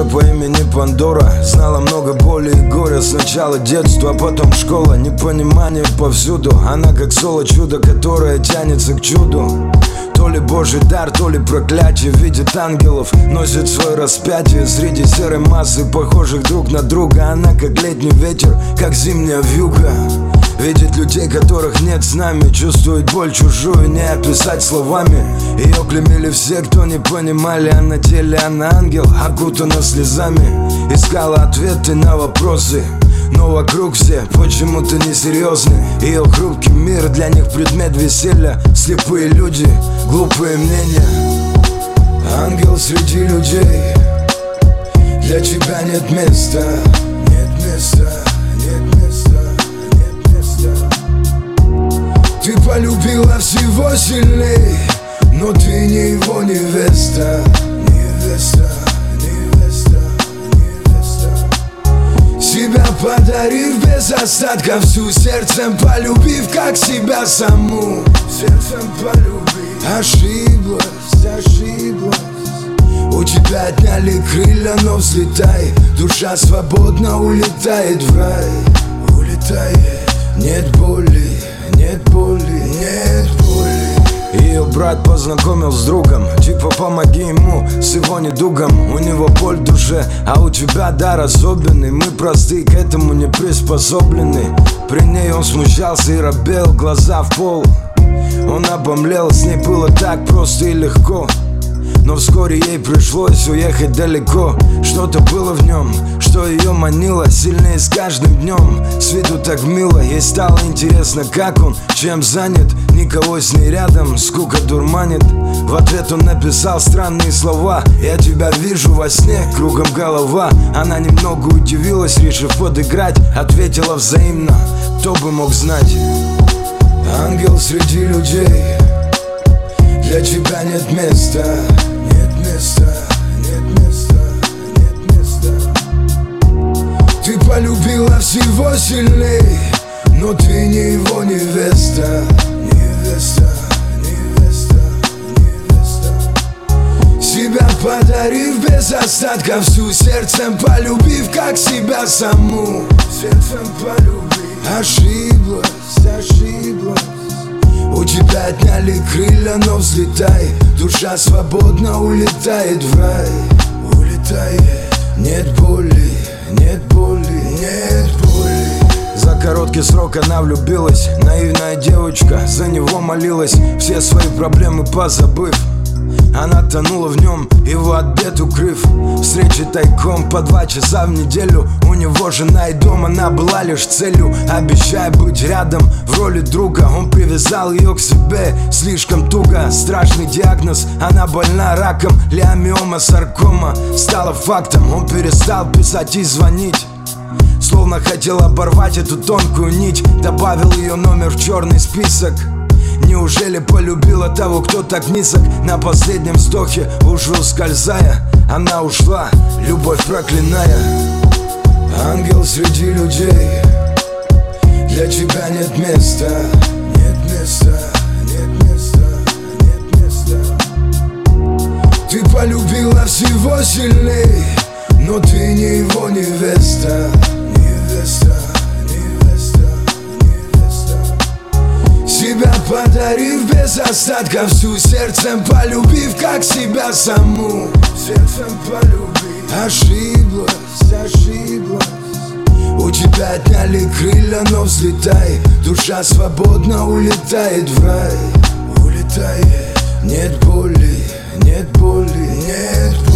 Девочка по имени Пандора знала много боли и горя. Сначала детство, а потом школа. Непонимание повсюду. Она как соло чудо, которое тянется к чуду. То ли божий дар, то ли проклятие. Видит ангелов, носит свое распятие среди серой массы, похожих друг на друга. Она как летний ветер, как зимняя вьюга. Видит людей, которых нет с нами. Чувствует боль чужую, не описать словами. Ее клеймили все, кто не понимали. А на теле она ангел, окутана слезами. Искала ответы на вопросы, но вокруг все почему-то несерьезны. Ее хрупкий мир для них предмет веселья. Слепые люди, глупые мнения. Ангел среди людей, для тебя нет места. Нет места, нет места, нет места. Ты полюбила всего сильней, но ты не его невеста. Невеста, невеста, невеста. Себя подарив без остатка, всю сердцем полюбив, как себя саму. Сердцем полюбив. Ошиблась, ошиблась. У тебя отняли крылья, но взлетай. Душа свободно улетает в рай. Улетает. Нет боли, нет боли, нет боли. Ее брат познакомил с другом. Типа помоги ему с его недугом. У него боль в душе, а у тебя дар особенный. Мы простые, к этому не приспособлены. При ней он смущался и робел, глаза в пол. Он обомлел, с ней было так просто и легко. Но вскоре ей пришлось уехать далеко. Что-то было в нем, что ее манило сильнее с каждым днем. С виду так мило, ей стало интересно, как он, чем занят. Никого с ней рядом, скука дурманит. В ответ он написал странные слова: я тебя вижу во сне, кругом голова. Она немного удивилась, решив подыграть. Ответила взаимно, кто бы мог знать. Ангел среди людей, для тебя нет места. Нет места, нет места, нет места. Ты полюбила всего сильней, но ты не его невеста. Невеста, невеста, невеста. Себя подарив без остатка, всю сердцем полюбив, как себя саму. Сердцем полюбив. Ошиблась, ошиблась. У тебя отняли крылья, но взлетай. Душа свободно улетает в рай. Улетает. Нет боли, нет боли, нет боли. За короткий срок она влюбилась. Наивная девочка, за него молилась, все свои проблемы позабыв. Она тонула в нем, его от бед укрыв. Встречи тайком по 2 часа в неделю. У него жена и дом, она была лишь целью. Обещая быть рядом в роли друга, он привязал ее к себе слишком туго. Страшный диагноз, она больна раком. Леомиома, саркома стала фактом. Он перестал писать и звонить, словно хотел оборвать эту тонкую нить. Добавил ее номер в черный список. Неужели полюбила того, кто так низок? На последнем вздохе, уже ускользая, она ушла, любовь проклиная. Ангел среди людей, для тебя нет места. Нет места, нет места, нет места. Ты полюбила всего сильней, но ты не его невеста. Невеста. Себя подарив без остатка, всю сердцем полюбив, как себя саму. Сердцем полюбив. Ошиблась, ошиблась. У тебя отняли крылья, но взлетай. Душа свободно улетает в рай. Улетает. Нет боли, нет боли, нет боли.